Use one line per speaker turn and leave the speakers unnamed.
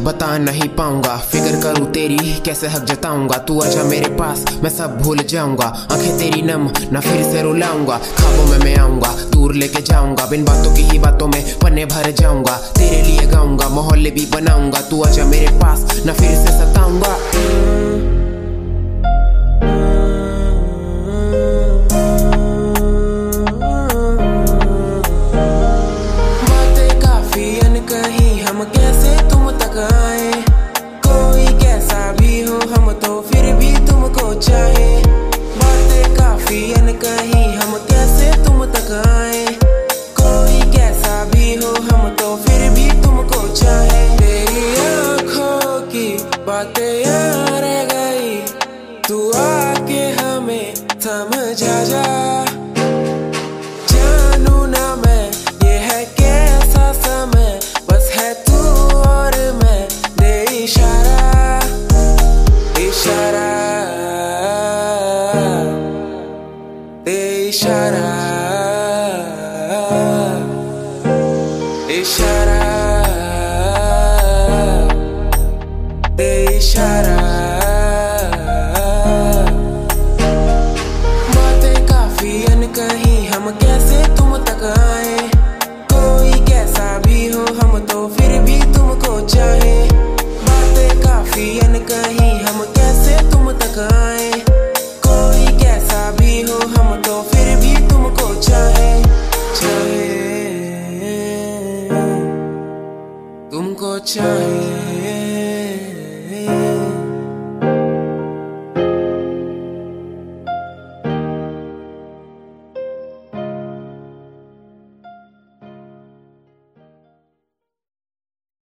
बता नहीं पाऊंगा, फिक्र करूँ तेरी कैसे हक जताऊंगा। तू आजा मेरे पास मैं सब भूल जाऊंगा, आंखें तेरी नम ना फिर से रुलाऊंगा। ख्वाबों में मैं आऊंगा, दूर लेके जाऊंगा, बिन बातों की ही बातों में पन्ने भर जाऊंगा। तेरे लिए गाऊंगा, मोहल्ले भी बनाऊंगा। तू आजा मेरे पास ना फिर से सताऊंगा। बातें काफी अनकही, हम कैसे तुम तक आए। कोई कैसा भी हो हम तो फिर भी तुमको चाहे। बातें काफी अनकही, हम कैसे तुम तक आए। कोई कैसा भी हो हम तो फिर भी तुमको चाहे। तेरी आँखों की बातें याद रह गई, तू आके हमें समझा जा। जानू ना मैं ये है कैसा समय, बस है तू और मैं। दे इशारा इशारा, दे इशारा इशारा, दे इशारा। बातें काफी अनकही, हम कैसे तुम तक आए। कोई कैसा भी हो हम तो फिर भी तुमको चाहे। बातें काफी अनकही, हम कैसे तुम तक आए। कोई कैसा भी हो हम तो फिर भी तुमको चाहे। चाहे तुमको चाहे।